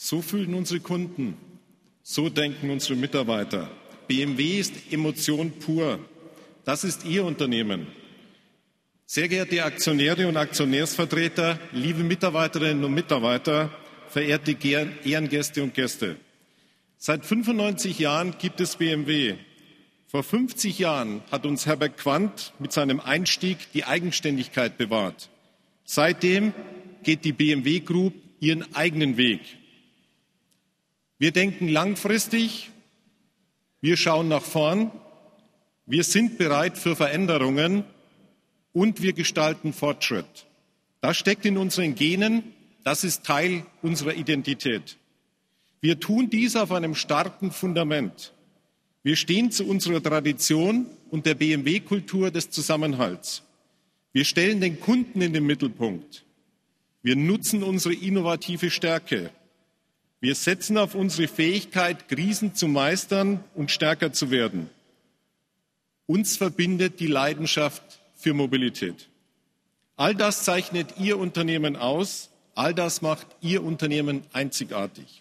So fühlen unsere Kunden, so denken unsere Mitarbeiter. BMW ist Emotion pur. Das ist Ihr Unternehmen. Sehr geehrte Aktionäre und Aktionärsvertreter, liebe Mitarbeiterinnen und Mitarbeiter, verehrte Ehrengäste und Gäste. Seit 95 Jahren gibt es BMW. Vor 50 Jahren hat uns Herbert Quandt mit seinem Einstieg die Eigenständigkeit bewahrt. Seitdem geht die BMW Group ihren eigenen Weg. Wir denken langfristig, wir schauen nach vorn, wir sind bereit für Veränderungen und wir gestalten Fortschritt. Das steckt in unseren Genen, das ist Teil unserer Identität. Wir tun dies auf einem starken Fundament. Wir stehen zu unserer Tradition und der BMW-Kultur des Zusammenhalts. Wir stellen den Kunden in den Mittelpunkt. Wir nutzen unsere innovative Stärke. Wir setzen auf unsere Fähigkeit, Krisen zu meistern und stärker zu werden. Uns verbindet die Leidenschaft für Mobilität. All das zeichnet Ihr Unternehmen aus. All das macht Ihr Unternehmen einzigartig.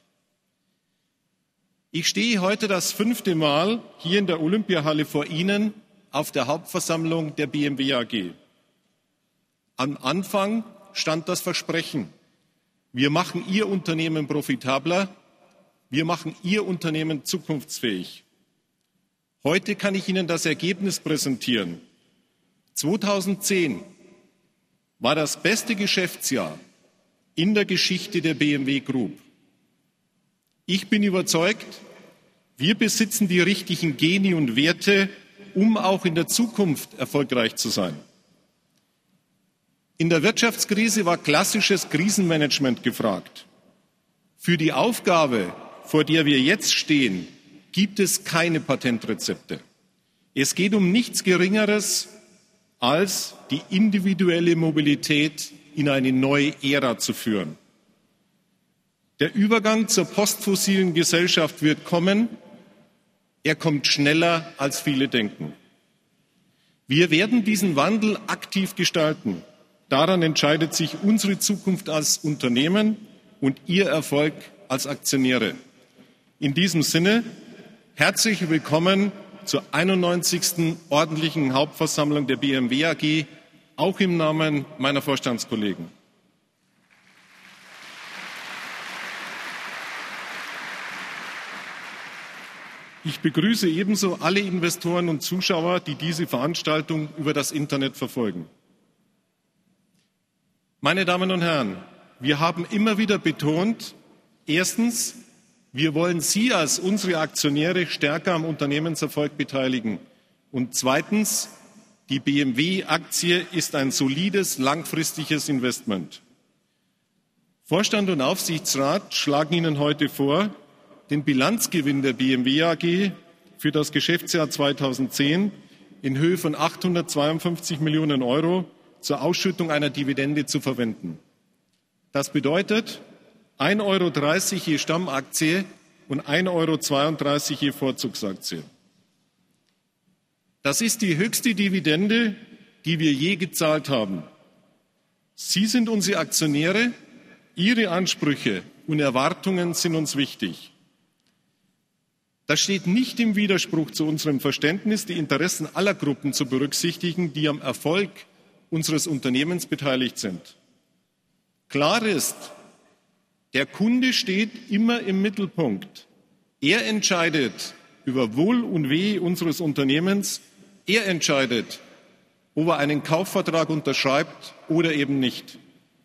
Ich stehe heute das 5. Mal hier in der Olympiahalle vor Ihnen auf der Hauptversammlung der BMW AG. Am Anfang stand das Versprechen: Wir machen Ihr Unternehmen profitabler, wir machen Ihr Unternehmen zukunftsfähig. Heute kann ich Ihnen das Ergebnis präsentieren. 2010 war das beste Geschäftsjahr in der Geschichte der BMW Group. Ich bin überzeugt, wir besitzen die richtigen Gene und Werte, um auch in der Zukunft erfolgreich zu sein. In der Wirtschaftskrise war klassisches Krisenmanagement gefragt. Für die Aufgabe, vor der wir jetzt stehen, gibt es keine Patentrezepte. Es geht um nichts Geringeres, als die individuelle Mobilität in eine neue Ära zu führen. Der Übergang zur postfossilen Gesellschaft wird kommen. Er kommt schneller, als viele denken. Wir werden diesen Wandel aktiv gestalten. Daran entscheidet sich unsere Zukunft als Unternehmen und Ihr Erfolg als Aktionäre. In diesem Sinne, herzlich willkommen zur 91. ordentlichen Hauptversammlung der BMW AG, auch im Namen meiner Vorstandskollegen. Ich begrüße ebenso alle Investoren und Zuschauer, die diese Veranstaltung über das Internet verfolgen. Meine Damen und Herren, wir haben immer wieder betont, erstens, wir wollen Sie als unsere Aktionäre stärker am Unternehmenserfolg beteiligen. Und zweitens, die BMW-Aktie ist ein solides, langfristiges Investment. Vorstand und Aufsichtsrat schlagen Ihnen heute vor, den Bilanzgewinn der BMW AG für das Geschäftsjahr 2010 in Höhe von 852 Millionen Euro zur Ausschüttung einer Dividende zu verwenden. Das bedeutet 1,30 € je Stammaktie und 1,32 € je Vorzugsaktie. Das ist die höchste Dividende, die wir je gezahlt haben. Sie sind unsere Aktionäre, Ihre Ansprüche und Erwartungen sind uns wichtig. Das steht nicht im Widerspruch zu unserem Verständnis, die Interessen aller Gruppen zu berücksichtigen, die am Erfolg unseres Unternehmens beteiligt sind. Klar ist, der Kunde steht immer im Mittelpunkt. Er entscheidet über Wohl und Wehe unseres Unternehmens. Er entscheidet, ob er einen Kaufvertrag unterschreibt oder eben nicht.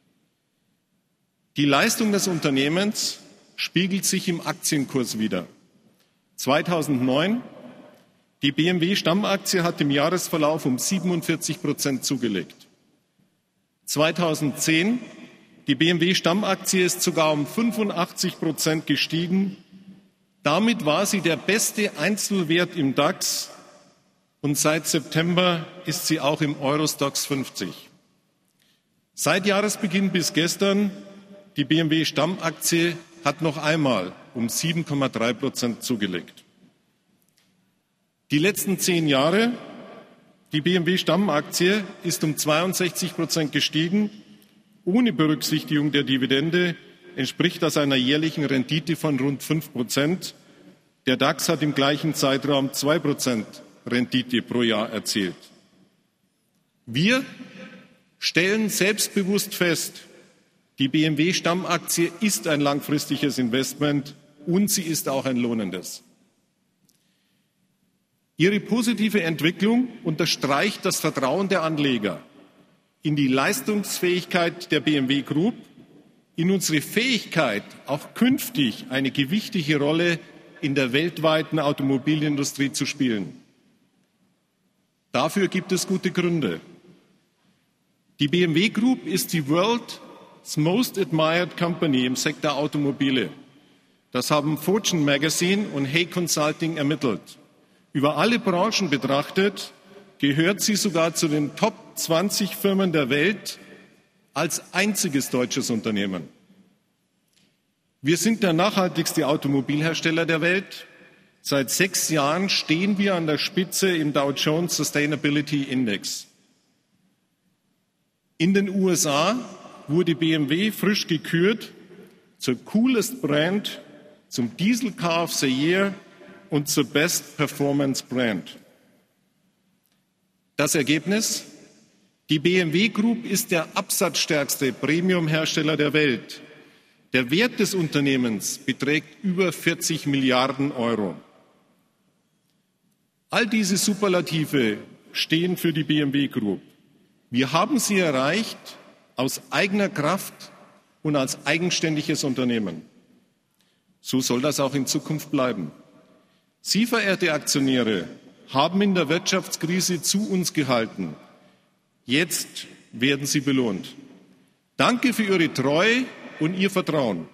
Die Leistung des Unternehmens spiegelt sich im Aktienkurs wider. 2009, die BMW-Stammaktie hat im Jahresverlauf um 47% zugelegt. 2010, die BMW-Stammaktie ist sogar um 85% gestiegen. Damit war sie der beste Einzelwert im DAX und seit September ist sie auch im Euro-Stoxx 50. Seit Jahresbeginn bis gestern, die BMW-Stammaktie hat noch einmal um 7,3% zugelegt. Die letzten 10 Jahre, die BMW-Stammaktie ist um 62% gestiegen, ohne Berücksichtigung der Dividende entspricht das einer jährlichen Rendite von rund 5%. Der DAX hat im gleichen Zeitraum 2% Rendite pro Jahr erzielt. Wir stellen selbstbewusst fest, die BMW-Stammaktie ist ein langfristiges Investment und sie ist auch ein lohnendes. Ihre positive Entwicklung unterstreicht das Vertrauen der Anleger in die Leistungsfähigkeit der BMW Group, in unsere Fähigkeit, auch künftig eine gewichtige Rolle in der weltweiten Automobilindustrie zu spielen. Dafür gibt es gute Gründe. Die BMW Group ist die World's Most Admired Company im Sektor Automobile. Das haben Fortune Magazine und Hay Consulting ermittelt. Über alle Branchen betrachtet gehört sie sogar zu den Top 20 Firmen der Welt als einziges deutsches Unternehmen. Wir sind der nachhaltigste Automobilhersteller der Welt. Seit 6 Jahren stehen wir an der Spitze im Dow Jones Sustainability Index. In den USA wurde BMW frisch gekürt zur Coolest Brand, zum Diesel Car of the Year und zur Best Performance Brand. Das Ergebnis? Die BMW Group ist der absatzstärkste Premium-Hersteller der Welt. Der Wert des Unternehmens beträgt über 40 Milliarden Euro. All diese Superlative stehen für die BMW Group. Wir haben sie erreicht aus eigener Kraft und als eigenständiges Unternehmen. So soll das auch in Zukunft bleiben. Sie, verehrte Aktionäre, haben in der Wirtschaftskrise zu uns gehalten. Jetzt werden Sie belohnt. Danke für Ihre Treue und Ihr Vertrauen.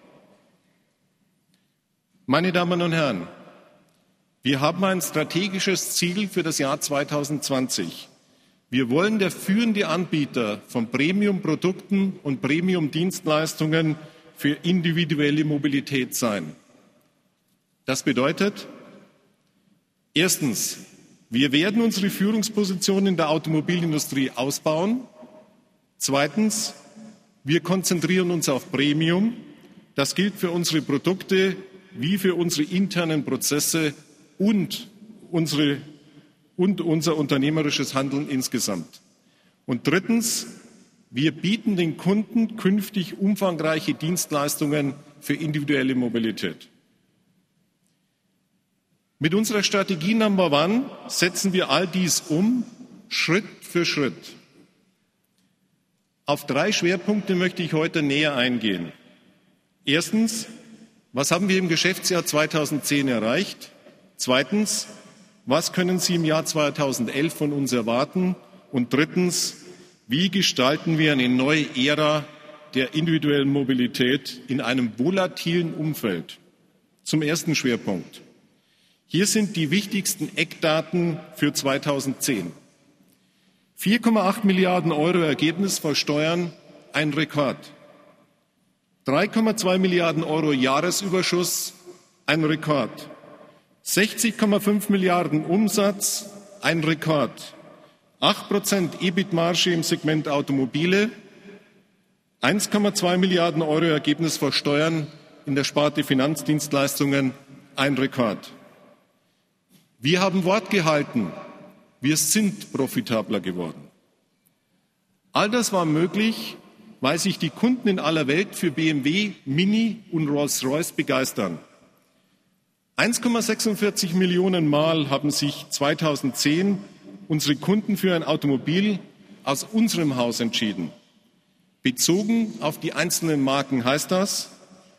Meine Damen und Herren, wir haben ein strategisches Ziel für das Jahr 2020. Wir wollen der führende Anbieter von Premium-Produkten und Premium-Dienstleistungen für individuelle Mobilität sein. Das bedeutet, erstens, wir werden unsere Führungsposition in der Automobilindustrie ausbauen. Zweitens, wir konzentrieren uns auf Premium. Das gilt für unsere Produkte wie für unsere internen Prozesse und unser unternehmerisches Handeln insgesamt. Und drittens, wir bieten den Kunden künftig umfangreiche Dienstleistungen für individuelle Mobilität. Mit unserer Strategie Number One setzen wir all dies um, Schritt für Schritt. Auf 3 Schwerpunkte möchte ich heute näher eingehen. Erstens, was haben wir im Geschäftsjahr 2010 erreicht? Zweitens, was können Sie im Jahr 2011 von uns erwarten? Und drittens, wie gestalten wir eine neue Ära der individuellen Mobilität in einem volatilen Umfeld? Zum ersten Schwerpunkt. Hier sind die wichtigsten Eckdaten für 2010. 4,8 Milliarden Euro Ergebnis vor Steuern, ein Rekord. 3,2 Milliarden Euro Jahresüberschuss, ein Rekord. 60,5 Milliarden Umsatz, ein Rekord. 8% EBIT-Marge im Segment Automobile, 1,2 Milliarden Euro Ergebnis vor Steuern in der Sparte Finanzdienstleistungen, ein Rekord. Wir haben Wort gehalten. Wir sind profitabler geworden. All das war möglich, weil sich die Kunden in aller Welt für BMW, Mini und Rolls-Royce begeistern. 1,46 Millionen Mal haben sich 2010 unsere Kunden für ein Automobil aus unserem Haus entschieden. Bezogen auf die einzelnen Marken heißt das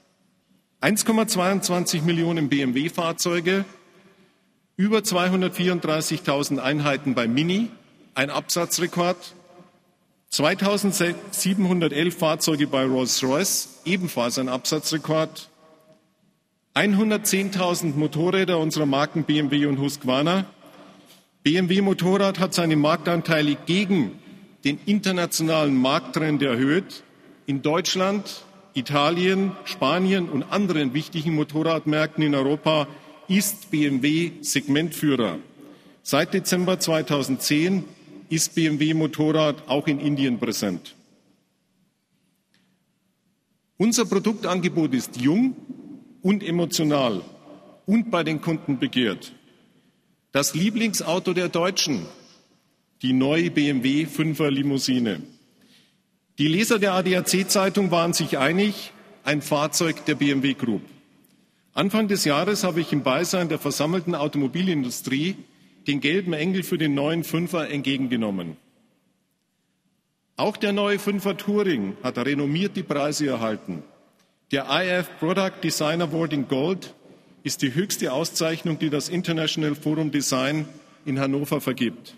1,22 Millionen BMW-Fahrzeuge, über 234.000 Einheiten bei Mini, ein Absatzrekord, 2.711 Fahrzeuge bei Rolls-Royce, ebenfalls ein Absatzrekord, 110.000 Motorräder unserer Marken BMW und Husqvarna. BMW Motorrad hat seine Marktanteile gegen den internationalen Markttrend erhöht. In Deutschland, Italien, Spanien und anderen wichtigen Motorradmärkten in Europa ist BMW Segmentführer. Seit Dezember 2010 ist BMW Motorrad auch in Indien präsent. Unser Produktangebot ist jung und emotional und bei den Kunden begehrt. Das Lieblingsauto der Deutschen, die neue BMW 5er Limousine. Die Leser der ADAC-Zeitung waren sich einig, ein Fahrzeug der BMW Group. Anfang des Jahres habe ich im Beisein der versammelten Automobilindustrie den gelben Engel für den neuen 5er entgegengenommen. Auch der neue 5er Touring hat renommierte Preise erhalten. Der IF Product Design Award in Gold ist die höchste Auszeichnung, die das International Forum Design in Hannover vergibt.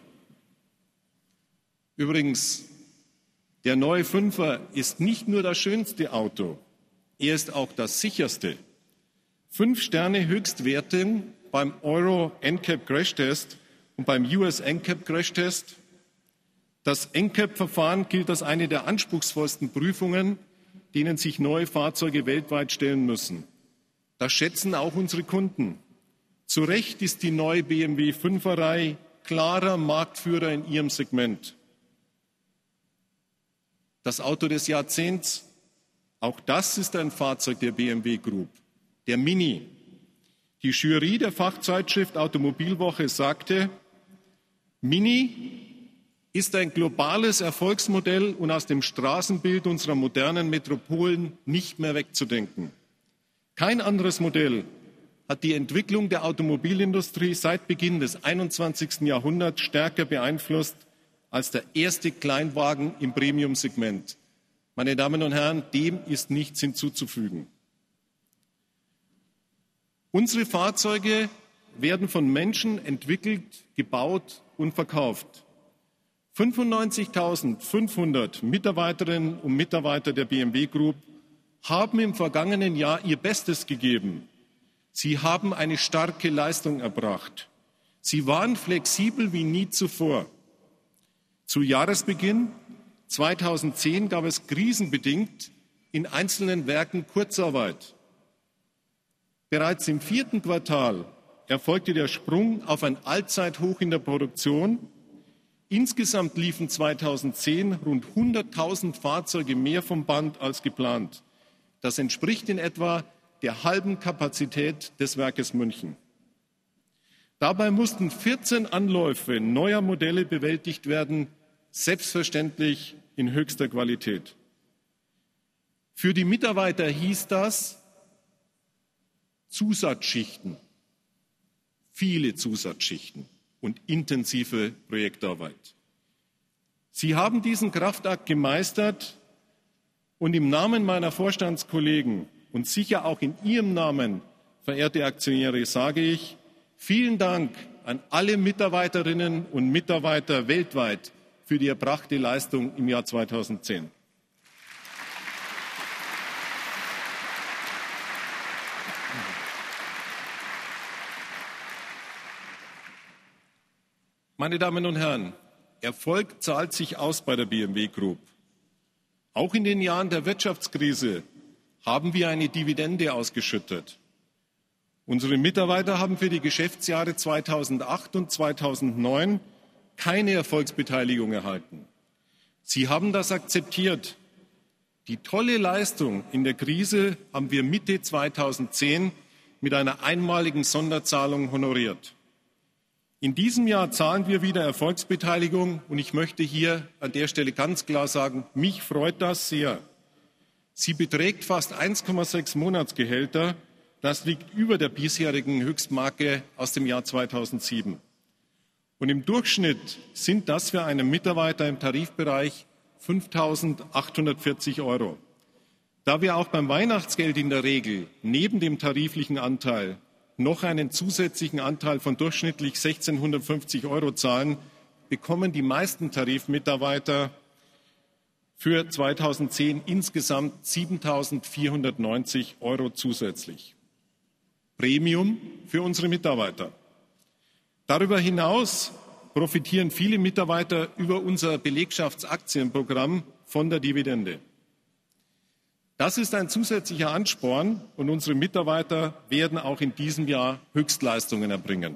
Übrigens, der neue 5er ist nicht nur das schönste Auto, er ist auch das sicherste. 5 Sterne Höchstwertung beim Euro NCAP Crashtest und beim US NCAP Crashtest. Das NCAP-Verfahren gilt als eine der anspruchsvollsten Prüfungen, denen sich neue Fahrzeuge weltweit stellen müssen. Das schätzen auch unsere Kunden. Zu Recht ist die neue BMW 5er-Reihe klarer Marktführer in ihrem Segment. Das Auto des Jahrzehnts, auch das ist ein Fahrzeug der BMW Group, der Mini. Die Jury der Fachzeitschrift Automobilwoche sagte, Mini ist ein globales Erfolgsmodell und aus dem Straßenbild unserer modernen Metropolen nicht mehr wegzudenken. Kein anderes Modell hat die Entwicklung der Automobilindustrie seit Beginn des 21. Jahrhunderts stärker beeinflusst als der erste Kleinwagen im Premium-Segment. Meine Damen und Herren, dem ist nichts hinzuzufügen. Unsere Fahrzeuge werden von Menschen entwickelt, gebaut und verkauft. 95.500 Mitarbeiterinnen und Mitarbeiter der BMW Group haben im vergangenen Jahr ihr Bestes gegeben. Sie haben eine starke Leistung erbracht. Sie waren flexibel wie nie zuvor. Zu Jahresbeginn 2010 gab es krisenbedingt in einzelnen Werken Kurzarbeit. Bereits im 4. Quartal erfolgte der Sprung auf ein Allzeithoch in der Produktion. Insgesamt liefen 2010 rund 100.000 Fahrzeuge mehr vom Band als geplant. Das entspricht in etwa der halben Kapazität des Werkes München. Dabei mussten 14 Anläufe neuer Modelle bewältigt werden, selbstverständlich in höchster Qualität. Für die Mitarbeiter hieß das Zusatzschichten, viele Zusatzschichten und intensive Projektarbeit. Sie haben diesen Kraftakt gemeistert und im Namen meiner Vorstandskollegen und sicher auch in Ihrem Namen, verehrte Aktionäre, sage ich vielen Dank an alle Mitarbeiterinnen und Mitarbeiter weltweit für die erbrachte Leistung im Jahr 2010. Meine Damen und Herren, Erfolg zahlt sich aus bei der BMW Group. Auch in den Jahren der Wirtschaftskrise haben wir eine Dividende ausgeschüttet. Unsere Mitarbeiter haben für die Geschäftsjahre 2008 und 2009 keine Erfolgsbeteiligung erhalten. Sie haben das akzeptiert. Die tolle Leistung in der Krise haben wir Mitte 2010 mit einer einmaligen Sonderzahlung honoriert. In diesem Jahr zahlen wir wieder Erfolgsbeteiligung und ich möchte hier an der Stelle ganz klar sagen, mich freut das sehr. Sie beträgt fast 1,6 Monatsgehälter. Das liegt über der bisherigen Höchstmarke aus dem Jahr 2007. Und im Durchschnitt sind das für einen Mitarbeiter im Tarifbereich 5.840 €. Da wir auch beim Weihnachtsgeld in der Regel neben dem tariflichen Anteil noch einen zusätzlichen Anteil von durchschnittlich 1.650 € zahlen, bekommen die meisten Tarifmitarbeiter für 2010 insgesamt 7.490 € zusätzlich. Premium für unsere Mitarbeiter. Darüber hinaus profitieren viele Mitarbeiter über unser Belegschaftsaktienprogramm von der Dividende. Das ist ein zusätzlicher Ansporn und unsere Mitarbeiter werden auch in diesem Jahr Höchstleistungen erbringen.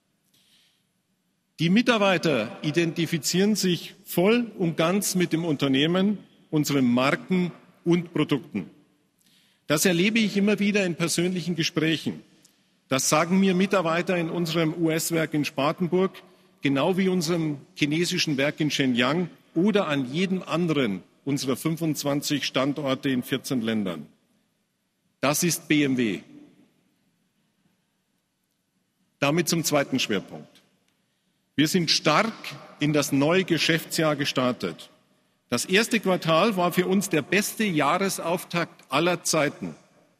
Die Mitarbeiter identifizieren sich voll und ganz mit dem Unternehmen, unseren Marken und Produkten. Das erlebe ich immer wieder in persönlichen Gesprächen. Das sagen mir Mitarbeiter in unserem US-Werk in Spartanburg, genau wie unserem chinesischen Werk in Shenyang oder an jedem anderen unserer 25 Standorte in 14 Ländern. Das ist BMW. Damit zum zweiten Schwerpunkt. Wir sind stark in das neue Geschäftsjahr gestartet. Das erste Quartal war für uns der beste Jahresauftakt aller Zeiten.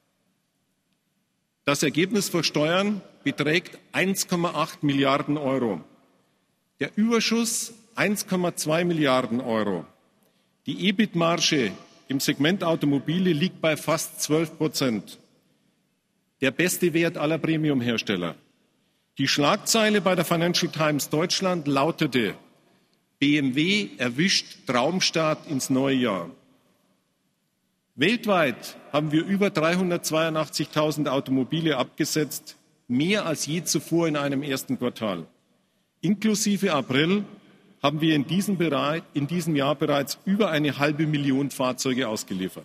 Das Ergebnis vor Steuern beträgt 1,8 Milliarden Euro. Der Überschuss 1,2 Milliarden Euro. Die EBIT-Marge im Segment Automobile liegt bei fast 12%. Der beste Wert aller Premiumhersteller. Die Schlagzeile bei der Financial Times Deutschland lautete: BMW erwischt Traumstart ins neue Jahr. Weltweit haben wir über 382.000 Automobile abgesetzt, mehr als je zuvor in einem ersten Quartal. Inklusive April haben wir in diesem Jahr bereits über 500.000 Fahrzeuge ausgeliefert.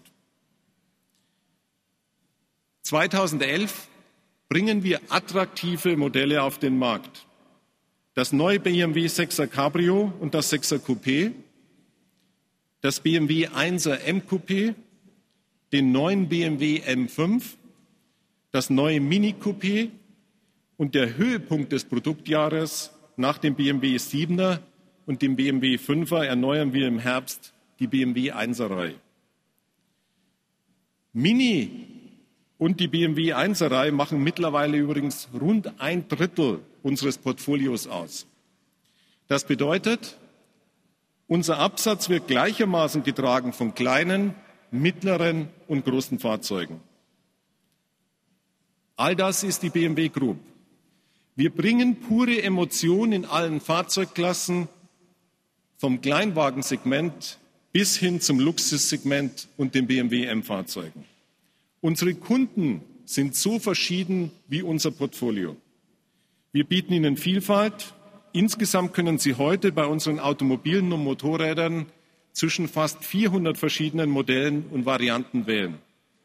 2011 bringen wir attraktive Modelle auf den Markt. Das neue BMW 6er Cabrio und das 6er Coupé, das BMW 1er M Coupé, den neuen BMW M5, das neue Mini Coupé und der Höhepunkt des Produktjahres nach dem BMW 7er und dem BMW 5er erneuern wir im Herbst die BMW 1er Reihe. Mini und die BMW 1er Reihe machen mittlerweile übrigens rund 1/3 unseres Portfolios aus. Das bedeutet, unser Absatz wird gleichermaßen getragen von kleinen, mittleren und großen Fahrzeugen. All das ist die BMW Group. Wir bringen pure Emotion in allen Fahrzeugklassen, vom Kleinwagensegment bis hin zum Luxussegment und den BMW M-Fahrzeugen. Unsere Kunden sind so verschieden wie unser Portfolio. Wir bieten ihnen Vielfalt. Insgesamt können Sie heute bei unseren Automobilen und Motorrädern zwischen fast 400 verschiedenen Modellen und Varianten wählen.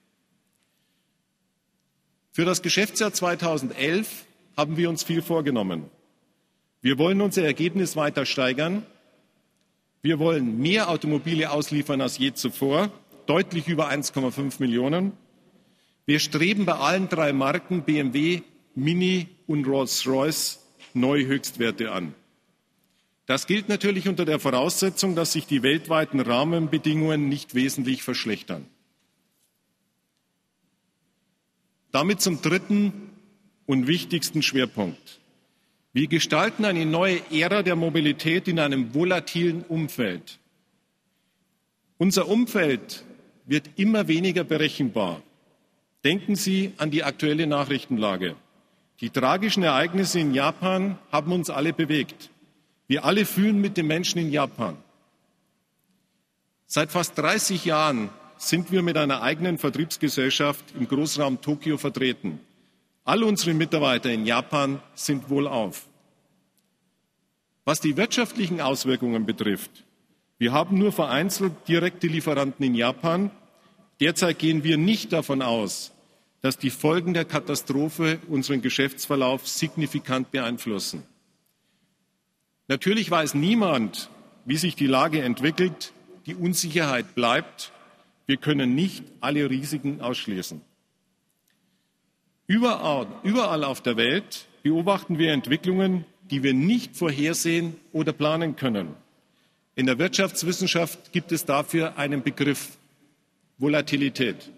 Für das Geschäftsjahr 2011 haben wir uns viel vorgenommen. Wir wollen unser Ergebnis weiter steigern. Wir wollen mehr Automobile ausliefern als je zuvor, deutlich über 1,5 Millionen. Wir streben bei allen 3 Marken BMW, Mini und Rolls-Royce neue Höchstwerte an. Das gilt natürlich unter der Voraussetzung, dass sich die weltweiten Rahmenbedingungen nicht wesentlich verschlechtern. Damit zum dritten und wichtigsten Schwerpunkt. Wir gestalten eine neue Ära der Mobilität in einem volatilen Umfeld. Unser Umfeld wird immer weniger berechenbar. Denken Sie an die aktuelle Nachrichtenlage. Die tragischen Ereignisse in Japan haben uns alle bewegt. Wir alle fühlen mit den Menschen in Japan. Seit fast 30 Jahren sind wir mit einer eigenen Vertriebsgesellschaft im Großraum Tokio vertreten. Alle unsere Mitarbeiter in Japan sind wohlauf. Was die wirtschaftlichen Auswirkungen betrifft, wir haben nur vereinzelt direkte Lieferanten in Japan. Derzeit gehen wir nicht davon aus, dass die Folgen der Katastrophe unseren Geschäftsverlauf signifikant beeinflussen. Natürlich weiß niemand, wie sich die Lage entwickelt. Die Unsicherheit bleibt. Wir können nicht alle Risiken ausschließen. Überall auf der Welt beobachten wir Entwicklungen, die wir nicht vorhersehen oder planen können. In der Wirtschaftswissenschaft gibt es dafür einen Begriff: Volatilität.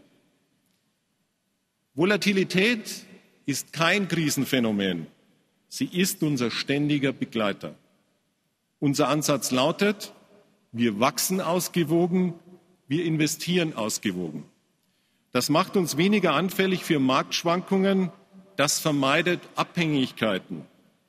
Volatilität ist kein Krisenphänomen. Sie ist unser ständiger Begleiter. Unser Ansatz lautet: Wir wachsen ausgewogen, wir investieren ausgewogen. Das macht uns weniger anfällig für Marktschwankungen, das vermeidet Abhängigkeiten.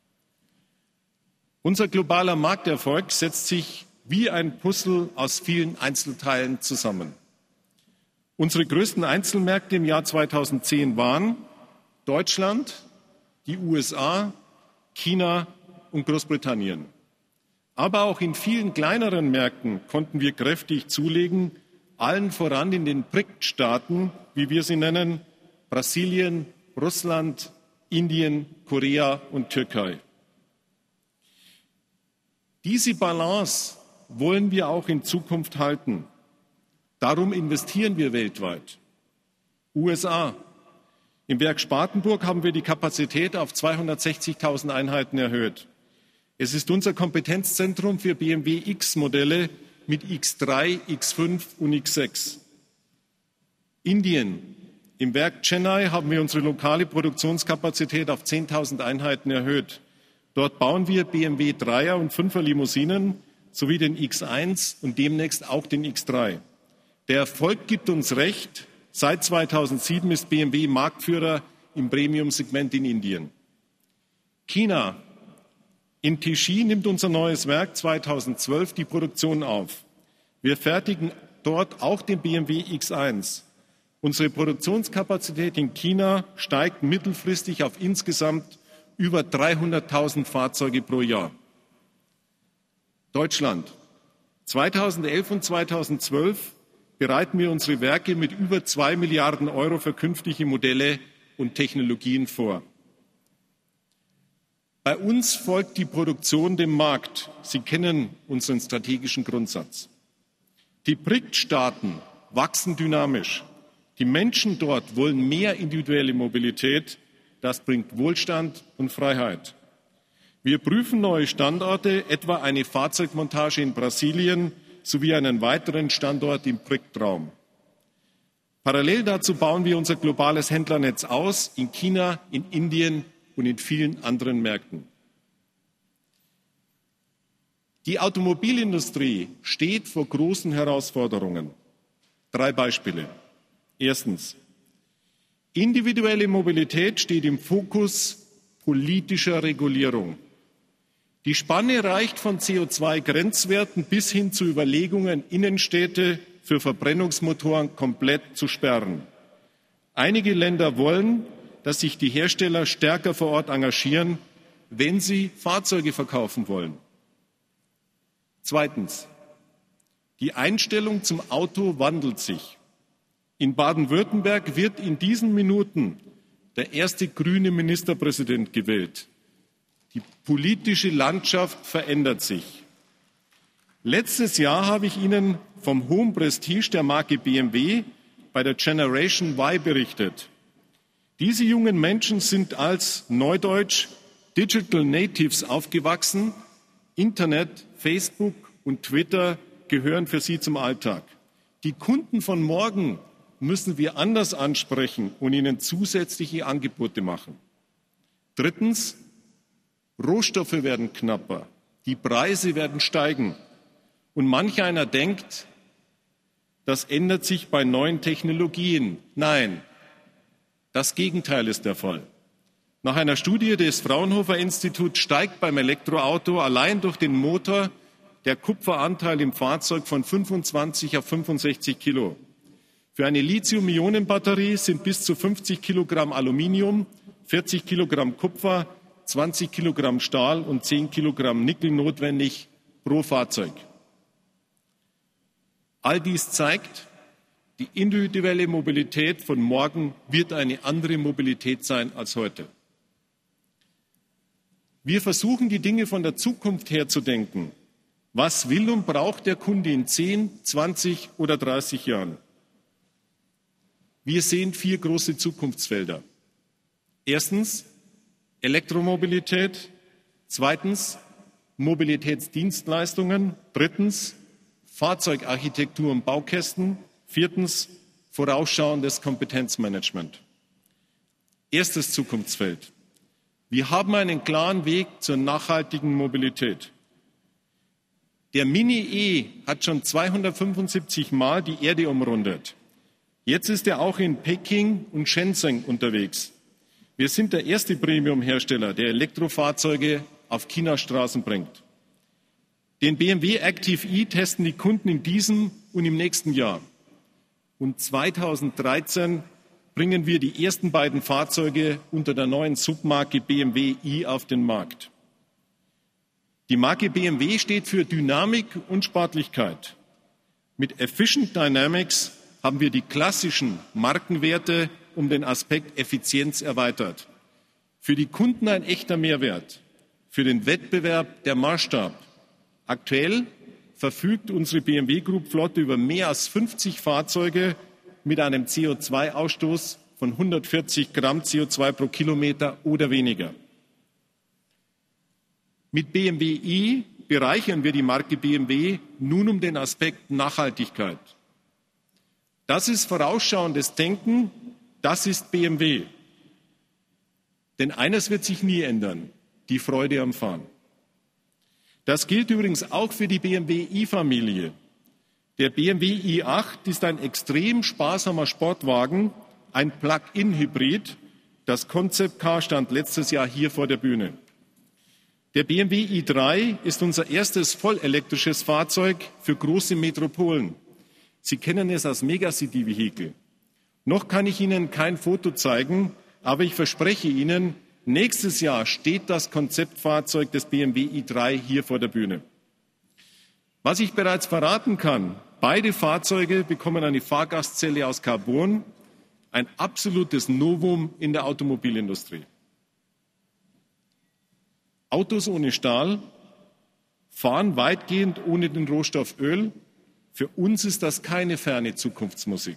Unser globaler Markterfolg setzt sich wie ein Puzzle aus vielen Einzelteilen zusammen. Unsere größten Einzelmärkte im Jahr 2010 waren Deutschland, die USA, China und Großbritannien. Aber auch in vielen kleineren Märkten konnten wir kräftig zulegen, allen voran in den BRIC-Staaten, wie wir sie nennen, Brasilien, Russland, Indien, Korea und Türkei. Diese Balance wollen wir auch in Zukunft halten. Darum investieren wir weltweit. USA. Im Werk Spartanburg haben wir die Kapazität auf 260.000 Einheiten erhöht. Es ist unser Kompetenzzentrum für BMW X-Modelle mit X3, X5 und X6. Indien. Im Werk Chennai haben wir unsere lokale Produktionskapazität auf 10.000 Einheiten erhöht. Dort bauen wir BMW 3er und 5er Limousinen sowie den X1 und demnächst auch den X3. Der Erfolg gibt uns recht. Seit 2007 ist BMW Marktführer im Premium-Segment in Indien. China. In Tichy nimmt unser neues Werk 2012 die Produktion auf. Wir fertigen dort auch den BMW X1. Unsere Produktionskapazität in China steigt mittelfristig auf insgesamt über 300.000 Fahrzeuge pro Jahr. Deutschland. 2011 und 2012 bereiten wir unsere Werke mit über 2 Milliarden Euro für künftige Modelle und Technologien vor. Bei uns folgt die Produktion dem Markt. Sie kennen unseren strategischen Grundsatz. Die BRIC-Staaten wachsen dynamisch. Die Menschen dort wollen mehr individuelle Mobilität. Das bringt Wohlstand und Freiheit. Wir prüfen neue Standorte, etwa eine Fahrzeugmontage in Brasilien sowie einen weiteren Standort im BRIC-Raum. Parallel dazu bauen wir unser globales Händlernetz aus, in China, in Indien und in vielen anderen Märkten. Die Automobilindustrie steht vor großen Herausforderungen. 3 Beispiele. Erstens. Individuelle Mobilität steht im Fokus politischer Regulierung. Die Spanne reicht von CO2-Grenzwerten bis hin zu Überlegungen, Innenstädte für Verbrennungsmotoren komplett zu sperren. Einige Länder wollen, dass sich die Hersteller stärker vor Ort engagieren, wenn sie Fahrzeuge verkaufen wollen. Zweitens. Die Einstellung zum Auto wandelt sich. In Baden-Württemberg wird in diesen Minuten der erste grüne Ministerpräsident gewählt. Die politische Landschaft verändert sich. Letztes Jahr habe ich Ihnen vom hohen Prestige der Marke BMW bei der Generation Y berichtet. Diese jungen Menschen sind als Neudeutsch Digital Natives aufgewachsen. Internet, Facebook und Twitter gehören für sie zum Alltag. Die Kunden von morgen müssen wir anders ansprechen und ihnen zusätzliche Angebote machen. Drittens, Rohstoffe werden knapper, die Preise werden steigen. Und manch einer denkt, das ändert sich bei neuen Technologien. Nein, das Gegenteil ist der Fall. Nach einer Studie des Fraunhofer Instituts steigt beim Elektroauto allein durch den Motor der Kupferanteil im Fahrzeug von 25 auf 65 Kilo. Für eine Lithium-Ionen-Batterie sind bis zu 50 Kilogramm Aluminium, 40 Kilogramm Kupfer, 20 Kilogramm Stahl und 10 Kilogramm Nickel notwendig pro Fahrzeug. All dies zeigt, die individuelle Mobilität von morgen wird eine andere Mobilität sein als heute. Wir versuchen, die Dinge von der Zukunft her zu denken. Was will und braucht der Kunde in 10, 20 oder 30 Jahren? Wir sehen 4 große Zukunftsfelder. Erstens Elektromobilität, zweitens Mobilitätsdienstleistungen, drittens Fahrzeugarchitektur und Baukästen, viertens vorausschauendes Kompetenzmanagement. Erstes Zukunftsfeld. Wir haben einen klaren Weg zur nachhaltigen Mobilität. Der Mini-E hat schon 275 Mal die Erde umrundet. Jetzt ist er auch in Peking und Shenzhen unterwegs. Wir sind der erste Premium-Hersteller, der Elektrofahrzeuge auf Chinas Straßen bringt. Den BMW Active E testen die Kunden in diesem und im nächsten Jahr. Und 2013 bringen wir die ersten beiden Fahrzeuge unter der neuen Submarke BMW i auf den Markt. Die Marke BMW steht für Dynamik und Sportlichkeit. Mit Efficient Dynamics haben wir die klassischen Markenwerte um den Aspekt Effizienz erweitert. Für die Kunden ein echter Mehrwert, für den Wettbewerb der Maßstab. Aktuell verfügt unsere BMW Group Flotte über mehr als 50 Fahrzeuge mit einem CO2-Ausstoß von 140 Gramm CO2 pro Kilometer oder weniger. Mit BMW i bereichern wir die Marke BMW nun um den Aspekt Nachhaltigkeit. Das ist vorausschauendes Denken, das ist BMW. Denn eines wird sich nie ändern, die Freude am Fahren. Das gilt übrigens auch für die BMW i-Familie. Der BMW i8 ist ein extrem sparsamer Sportwagen, ein Plug-in-Hybrid. Das Concept Car stand letztes Jahr hier vor der Bühne. Der BMW i3 ist unser erstes vollelektrisches Fahrzeug für große Metropolen. Sie kennen es als Megacity-Vehikel. Noch kann ich Ihnen kein Foto zeigen, aber ich verspreche Ihnen, nächstes Jahr steht das Konzeptfahrzeug des BMW i3 hier vor der Bühne. Was ich bereits verraten kann, beide Fahrzeuge bekommen eine Fahrgastzelle aus Carbon, ein absolutes Novum in der Automobilindustrie. Autos ohne Stahl fahren weitgehend ohne den Rohstoff Öl. Für uns ist das keine ferne Zukunftsmusik.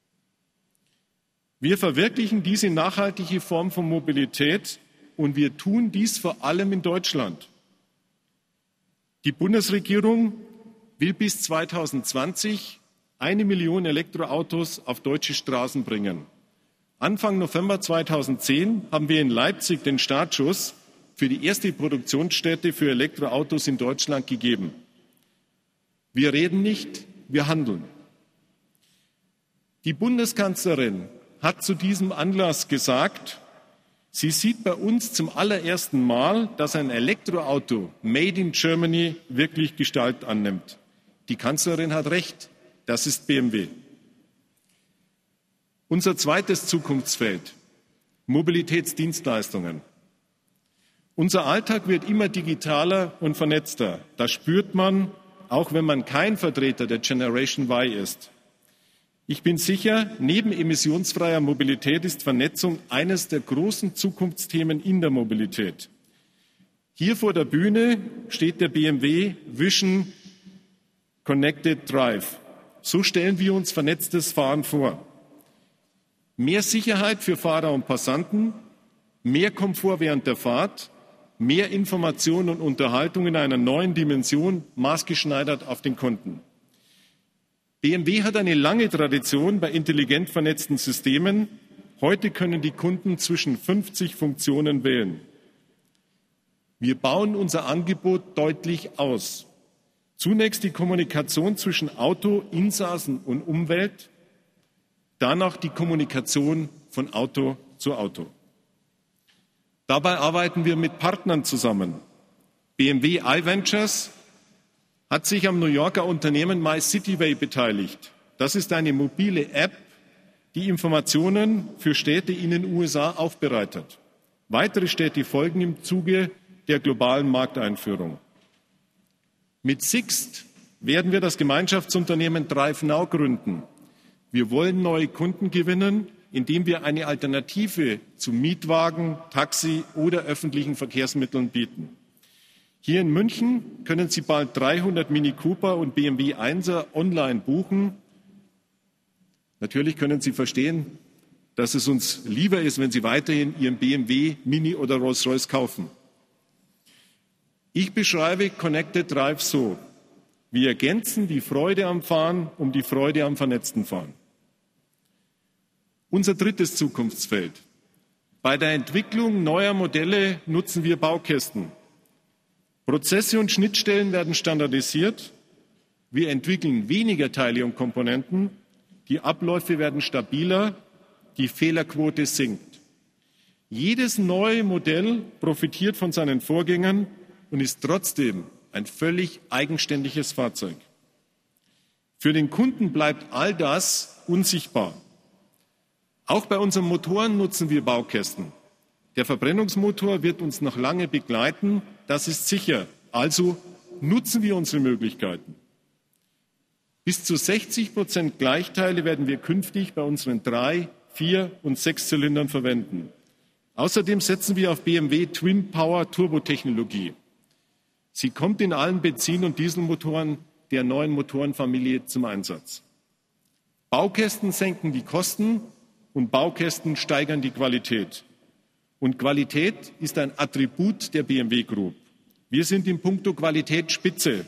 Wir verwirklichen diese nachhaltige Form von Mobilität und wir tun dies vor allem in Deutschland. Die Bundesregierung will bis 2020 1 Million Elektroautos auf deutsche Straßen bringen. Anfang November 2010 haben wir in Leipzig den Startschuss für die erste Produktionsstätte für Elektroautos in Deutschland gegeben. Wir reden nicht, wir handeln. Die Bundeskanzlerin hat zu diesem Anlass gesagt, sie sieht bei uns zum allerersten Mal, dass ein Elektroauto made in Germany wirklich Gestalt annimmt. Die Kanzlerin hat recht, das ist BMW. Unser zweites Zukunftsfeld, Mobilitätsdienstleistungen. Unser Alltag wird immer digitaler und vernetzter. Das spürt man, auch wenn man kein Vertreter der Generation Y ist. Ich bin sicher, neben emissionsfreier Mobilität ist Vernetzung eines der großen Zukunftsthemen in der Mobilität. Hier vor der Bühne steht der BMW Vision Connected Drive. So stellen wir uns vernetztes Fahren vor. Mehr Sicherheit für Fahrer und Passanten, mehr Komfort während der Fahrt, mehr Information und Unterhaltung in einer neuen Dimension, maßgeschneidert auf den Kunden. BMW hat eine lange Tradition bei intelligent vernetzten Systemen. Heute können die Kunden zwischen 50 Funktionen wählen. Wir bauen unser Angebot deutlich aus. Zunächst die Kommunikation zwischen Auto, Insassen und Umwelt, danach die Kommunikation von Auto zu Auto. Dabei arbeiten wir mit Partnern zusammen. BMW iVentures hat sich am New Yorker Unternehmen MyCityway beteiligt. Das ist eine mobile App, die Informationen für Städte in den USA aufbereitet. Weitere Städte folgen im Zuge der globalen Markteinführung. Mit Sixt werden wir das Gemeinschaftsunternehmen DriveNow gründen. Wir wollen neue Kunden gewinnen, indem wir eine Alternative zu Mietwagen, Taxi oder öffentlichen Verkehrsmitteln bieten. Hier in München können Sie bald 300 Mini Cooper und BMW 1er online buchen. Natürlich können Sie verstehen, dass es uns lieber ist, wenn Sie weiterhin Ihren BMW, Mini oder Rolls-Royce kaufen. Ich beschreibe Connected Drive so: Wir ergänzen die Freude am Fahren um die Freude am vernetzten Fahren. Unser drittes Zukunftsfeld. Bei der Entwicklung neuer Modelle nutzen wir Baukästen. Prozesse und Schnittstellen werden standardisiert. Wir entwickeln weniger Teile und Komponenten. Die Abläufe werden stabiler. Die Fehlerquote sinkt. Jedes neue Modell profitiert von seinen Vorgängern und ist trotzdem ein völlig eigenständiges Fahrzeug. Für den Kunden bleibt all das unsichtbar. Auch bei unseren Motoren nutzen wir Baukästen. Der Verbrennungsmotor wird uns noch lange begleiten, das ist sicher. Also nutzen wir unsere Möglichkeiten. Bis zu 60% Gleichteile werden wir künftig bei unseren 3-, 4- und 6-Zylindern verwenden. Außerdem setzen wir auf BMW Twin Power Turbotechnologie. Sie kommt in allen Benzin- und Dieselmotoren der neuen Motorenfamilie zum Einsatz. Baukästen senken die Kosten und Baukästen steigern die Qualität. Und Qualität ist ein Attribut der BMW Group. Wir sind in puncto Qualität Spitze.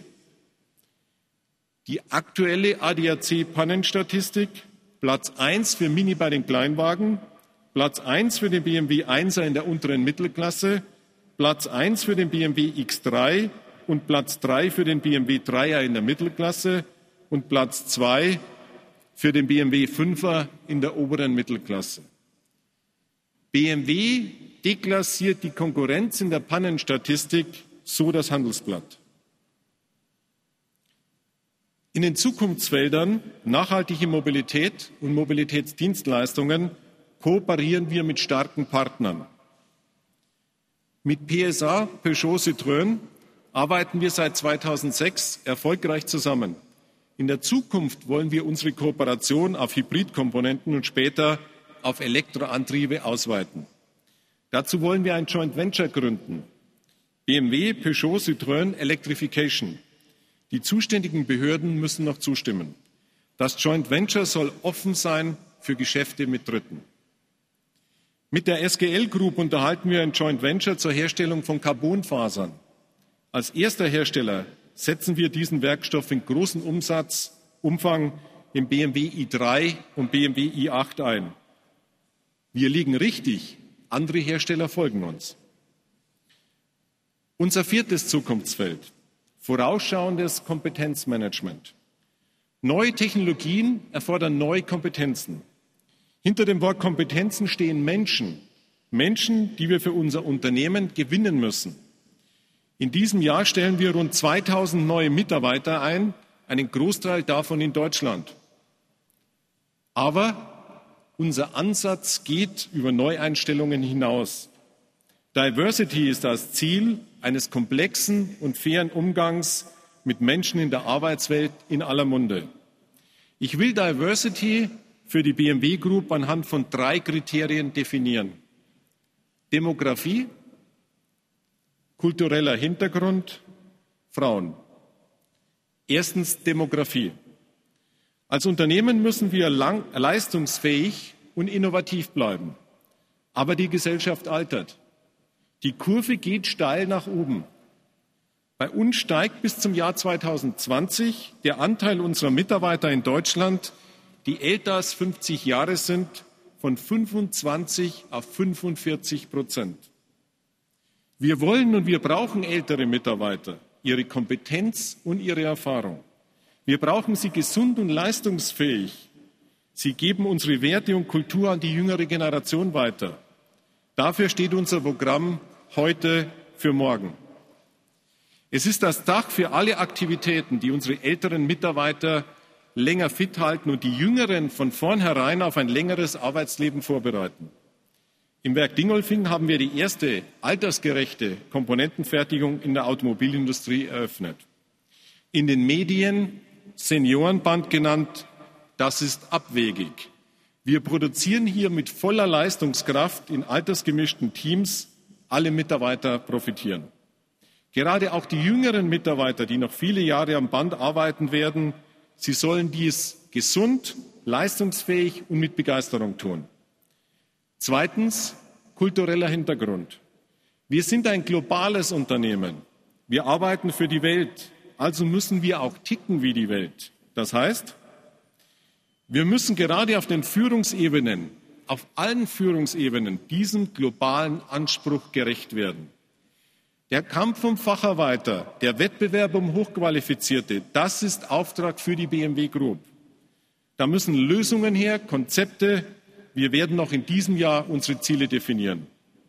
Die aktuelle ADAC-Pannenstatistik: Platz 1 für Mini bei den Kleinwagen, Platz 1 für den BMW 1er in der unteren Mittelklasse, Platz 1 für den BMW X3 und Platz 3 für den BMW 3er in der Mittelklasse und Platz 2 für den BMW 5er in der oberen Mittelklasse. BMW deklassiert die Konkurrenz in der Pannenstatistik, so das Handelsblatt. In den Zukunftsfeldern nachhaltige Mobilität und Mobilitätsdienstleistungen kooperieren wir mit starken Partnern. Mit PSA Peugeot Citroën arbeiten wir seit 2006 erfolgreich zusammen. In der Zukunft wollen wir unsere Kooperation auf Hybridkomponenten und später auf Elektroantriebe ausweiten. Dazu wollen wir ein Joint Venture gründen. BMW Peugeot Citroën Electrification. Die zuständigen Behörden müssen noch zustimmen. Das Joint Venture soll offen sein für Geschäfte mit Dritten. Mit der SGL Group unterhalten wir ein Joint Venture zur Herstellung von Carbonfasern. Als erster Hersteller setzen wir diesen Werkstoff in großem Umfang im BMW i3 und BMW i8 ein. Wir liegen richtig, andere Hersteller folgen uns. Unser viertes Zukunftsfeld: vorausschauendes Kompetenzmanagement. Neue Technologien erfordern neue Kompetenzen. Hinter dem Wort Kompetenzen stehen Menschen. Menschen, die wir für unser Unternehmen gewinnen müssen. In diesem Jahr stellen wir rund 2000 neue Mitarbeiter ein, einen Großteil davon in Deutschland. Aber unser Ansatz geht über Neueinstellungen hinaus. Diversity ist das Ziel eines komplexen und fairen Umgangs mit Menschen in der Arbeitswelt in aller Munde. Ich will Diversity für die BMW Group anhand von 3 Kriterien definieren: Demografie, kultureller Hintergrund, Frauen. Erstens Demografie. Als Unternehmen müssen wir leistungsfähig und innovativ bleiben. Aber die Gesellschaft altert. Die Kurve geht steil nach oben. Bei uns steigt bis zum Jahr 2020 der Anteil unserer Mitarbeiter in Deutschland, die älter als 50 Jahre sind, von 25 auf 45%. Wir wollen und wir brauchen ältere Mitarbeiter, ihre Kompetenz und ihre Erfahrung. Wir brauchen sie gesund und leistungsfähig. Sie geben unsere Werte und Kultur an die jüngere Generation weiter. Dafür steht unser Programm heute für morgen. Es ist das Dach für alle Aktivitäten, die unsere älteren Mitarbeiter länger fit halten und die Jüngeren von vornherein auf ein längeres Arbeitsleben vorbereiten. Im Werk Dingolfing haben wir die erste altersgerechte Komponentenfertigung in der Automobilindustrie eröffnet. In den Medien Seniorenband genannt, das ist abwegig. Wir produzieren hier mit voller Leistungskraft in altersgemischten Teams. Alle Mitarbeiter profitieren. Gerade auch die jüngeren Mitarbeiter, die noch viele Jahre am Band arbeiten werden, sie sollen dies gesund, leistungsfähig und mit Begeisterung tun. Zweitens, kultureller Hintergrund. Wir sind ein globales Unternehmen. Wir arbeiten für die Welt. Also müssen wir auch ticken wie die Welt. Das heißt, wir müssen gerade auf den Führungsebenen, auf allen Führungsebenen, diesem globalen Anspruch gerecht werden. Der Kampf um Facharbeiter, der Wettbewerb um Hochqualifizierte, das ist Auftrag für die BMW Group. Da müssen Lösungen her, Konzepte. Wir werden noch in diesem Jahr unsere Ziele definieren.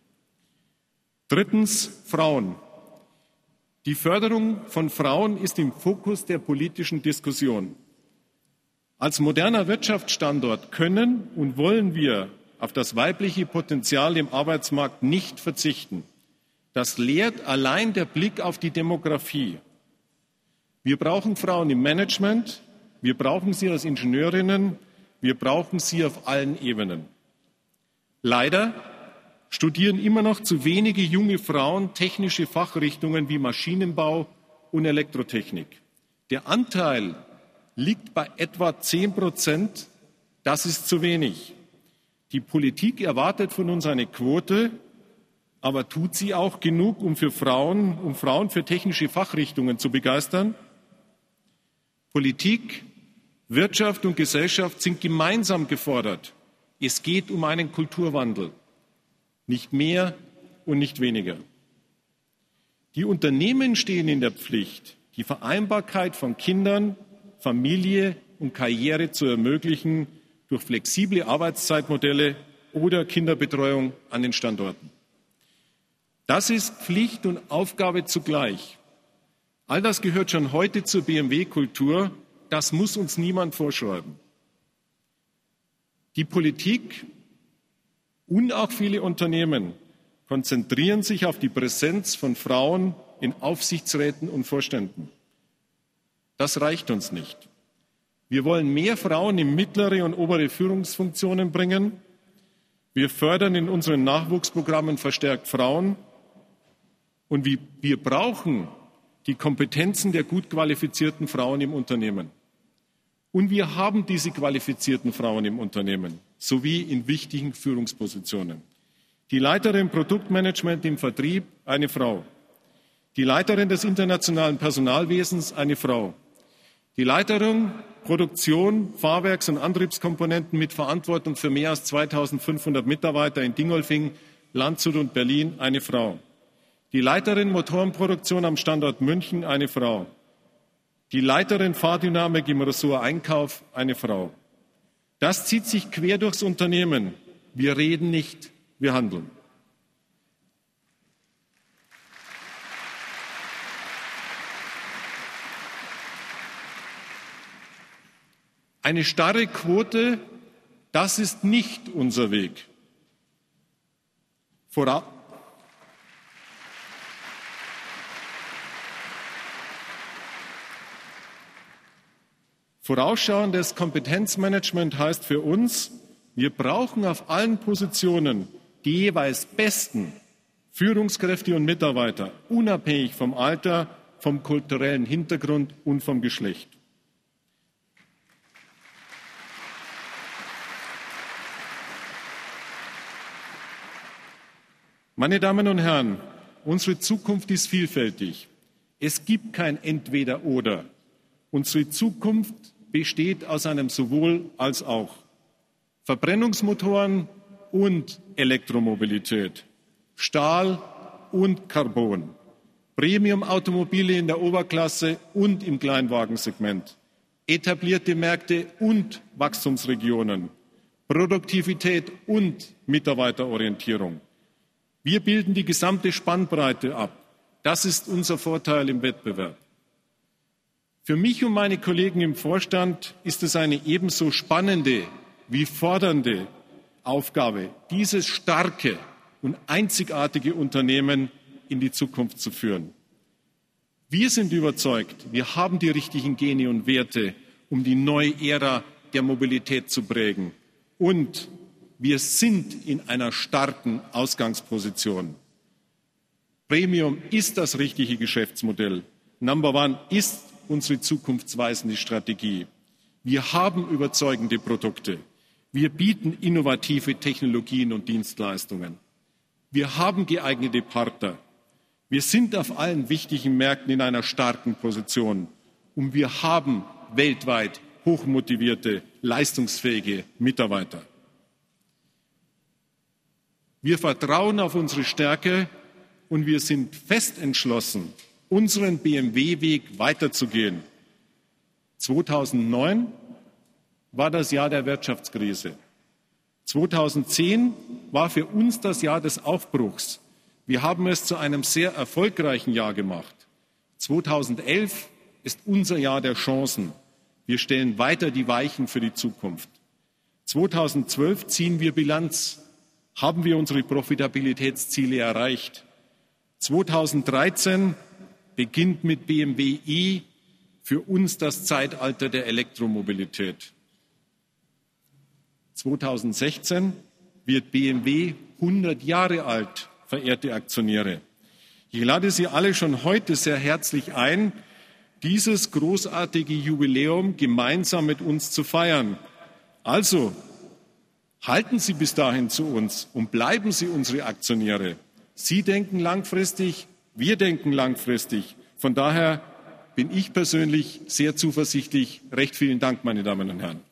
Drittens, Frauen. Die Förderung von Frauen ist im Fokus der politischen Diskussion. Als moderner Wirtschaftsstandort können und wollen wir auf das weibliche Potenzial im Arbeitsmarkt nicht verzichten. Das lehrt allein der Blick auf die Demografie. Wir brauchen Frauen im Management, Wir brauchen sie als Ingenieurinnen, wir brauchen sie auf allen Ebenen. Leider studieren immer noch zu wenige junge Frauen technische Fachrichtungen wie Maschinenbau und Elektrotechnik. Der Anteil liegt bei etwa 10%. Das ist zu wenig. Die Politik erwartet von uns eine Quote, aber tut sie auch genug, um Frauen für technische Fachrichtungen zu begeistern? Politik, Wirtschaft und Gesellschaft sind gemeinsam gefordert. Es geht um einen Kulturwandel. Nicht mehr und nicht weniger. Die Unternehmen stehen in der Pflicht, die Vereinbarkeit von Kindern, Familie und Karriere zu ermöglichen durch flexible Arbeitszeitmodelle oder Kinderbetreuung an den Standorten. Das ist Pflicht und Aufgabe zugleich. All das gehört schon heute zur BMW-Kultur. Das muss uns niemand vorschreiben. Die Politik und auch viele Unternehmen konzentrieren sich auf die Präsenz von Frauen in Aufsichtsräten und Vorständen. Das reicht uns nicht. Wir wollen mehr Frauen in mittlere und obere Führungsfunktionen bringen. Wir fördern in unseren Nachwuchsprogrammen verstärkt Frauen. Und wir brauchen die Kompetenzen der gut qualifizierten Frauen im Unternehmen. Und wir haben diese qualifizierten Frauen im Unternehmen, sowie in wichtigen Führungspositionen. Die Leiterin Produktmanagement im Vertrieb, eine Frau. Die Leiterin des internationalen Personalwesens, eine Frau. Die Leiterin Produktion, Fahrwerks- und Antriebskomponenten mit Verantwortung für mehr als 2.500 Mitarbeiter in Dingolfing, Landshut und Berlin, eine Frau. Die Leiterin Motorenproduktion am Standort München, eine Frau. Die Leiterin Fahrdynamik im Ressort Einkauf, eine Frau. Das zieht sich quer durchs Unternehmen. Wir reden nicht, wir handeln. Eine starre Quote, das ist nicht unser Weg. Vorausschauendes Kompetenzmanagement heißt für uns, wir brauchen auf allen Positionen die jeweils besten Führungskräfte und Mitarbeiter, unabhängig vom Alter, vom kulturellen Hintergrund und vom Geschlecht. Meine Damen und Herren, unsere Zukunft ist vielfältig. Es gibt kein Entweder-Oder. Unsere Zukunft besteht aus einem Sowohl als auch. Verbrennungsmotoren und Elektromobilität, Stahl und Carbon, Premium-Automobile in der Oberklasse und im Kleinwagensegment, etablierte Märkte und Wachstumsregionen, Produktivität und Mitarbeiterorientierung. Wir bilden die gesamte Spannbreite ab. Das ist unser Vorteil im Wettbewerb. Für mich und meine Kollegen im Vorstand ist es eine ebenso spannende wie fordernde Aufgabe, dieses starke und einzigartige Unternehmen in die Zukunft zu führen. Wir sind überzeugt, wir haben die richtigen Gene und Werte, um die neue Ära der Mobilität zu prägen. Und wir sind in einer starken Ausgangsposition. Premium ist das richtige Geschäftsmodell. Number One ist unsere zukunftsweisende Strategie. Wir haben überzeugende Produkte. Wir bieten innovative Technologien und Dienstleistungen. Wir haben geeignete Partner. Wir sind auf allen wichtigen Märkten in einer starken Position. Und wir haben weltweit hochmotivierte, leistungsfähige Mitarbeiter. Wir vertrauen auf unsere Stärke und wir sind fest entschlossen, unseren BMW-Weg weiterzugehen. 2009 war das Jahr der Wirtschaftskrise. 2010 war für uns das Jahr des Aufbruchs. Wir haben es zu einem sehr erfolgreichen Jahr gemacht. 2011 ist unser Jahr der Chancen. Wir stellen weiter die Weichen für die Zukunft. 2012 ziehen wir Bilanz. Haben wir unsere Profitabilitätsziele erreicht? 2013 beginnt mit BMW i für uns das Zeitalter der Elektromobilität. 2016 wird BMW 100 Jahre alt, verehrte Aktionäre. Ich lade Sie alle schon heute sehr herzlich ein, dieses großartige Jubiläum gemeinsam mit uns zu feiern. Also, halten Sie bis dahin zu uns und bleiben Sie unsere Aktionäre. Sie denken langfristig, wir denken langfristig. Von daher bin ich persönlich sehr zuversichtlich. Recht vielen Dank, meine Damen und Herren.